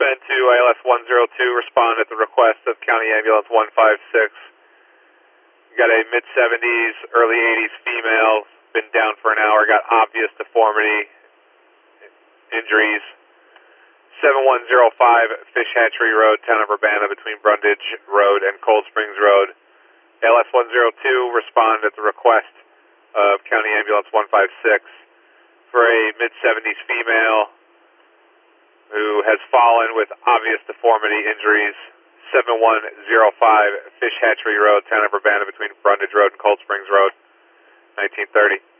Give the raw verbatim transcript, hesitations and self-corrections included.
Ben to I L S one zero two, respond at the request of County Ambulance one five six. Got a mid seventies, early eighties female, been down for an hour, got obvious deformity, injuries. seven one zero five Fish Hatchery Road, Town of Urbana, between Brundage Road and Cold Springs Road. A L S one zero two, respond at the request of County Ambulance one five six for a mid seventies female who has fallen with obvious deformity injuries. seven one zero five Fish Hatchery Road, Town of Urbana, between Brundage Road and Cold Springs Road, nineteen thirty.